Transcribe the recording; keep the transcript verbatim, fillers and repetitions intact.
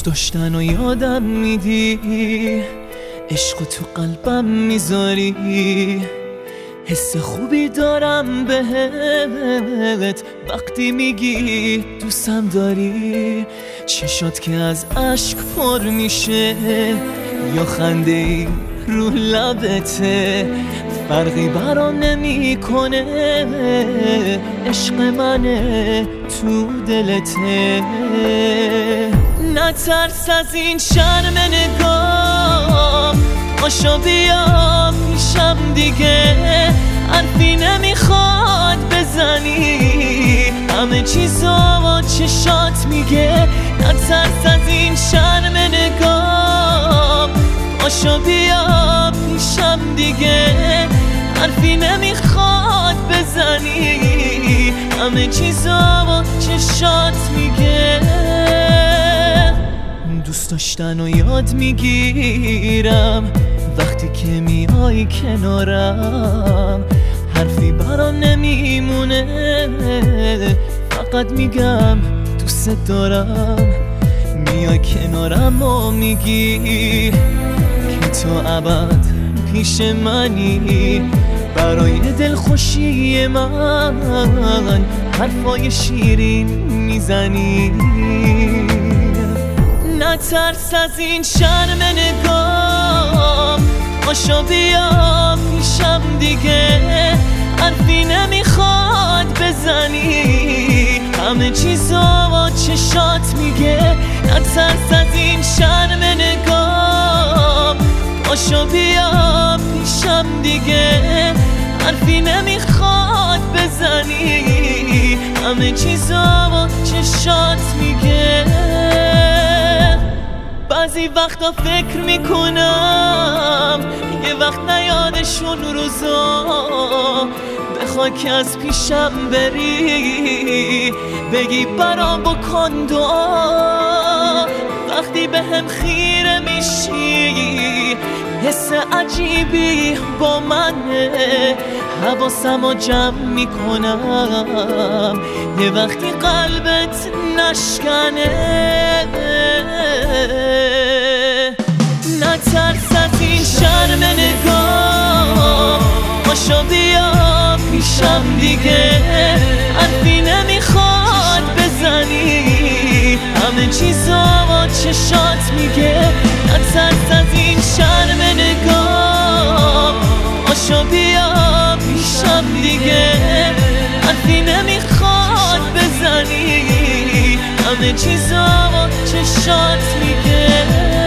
دوست داشتن و یادم میدی، عشق تو قلبم میذاری، حس خوبی دارم بهت وقتی میگی دوستم داری. چشات که از اشک پر میشه یا خنده ای رو لبته، فرقی برام نمیکنه، عشق منه تو دلته. نترس از این شرم نگاه، پاشو بیا پیشم دیگه، حرفی نمیخواد بزنی، همه چیزا چشات میگه. نترس از این شرم نگاه، پاشو بیا پیشم دیگه، حرفی نمیخواد بزنی، همه چیزا چشات میگه. دوست داشتن و یاد میگیرم وقتی که میای کنارم، حرفی برام نمیمونه، فقط میگم دوست دارم. میای کنارم و میگی که تو ابد پیش منی، برای دلخوشی من حرفای شیرین میزنی. نترس از این شرم نگاه، پاشو بیا پیشم دیگه، حرفی نمیخواد بزنی، همه چیزا چشات میگه. نترس از این شرم نگاه، پاشو بیا پیشم دیگه، حرفی نمیخواد بزنی، همه چیزا چشات میگه. بعضی وقتا فکر میکنم یه وقت نیادشون روزا، بخوای که از پیشم بری، بگی برام بکن دعا. وقتی به هم خیره میشی حس عجیبی با منه، حواسمو جمع میکنم یه وقتی قلبت نشکنه. نترس از این شرم نگاه، پاشو بیا پیشم دیگه، حرفی نمیخواد بزنی، همه چیزا چشات میگه. نترس از این شرم نگاه، پاشو بیا پیشم دیگه، حرفی نمیخواد بزنی، همه چیزا چشات میگه.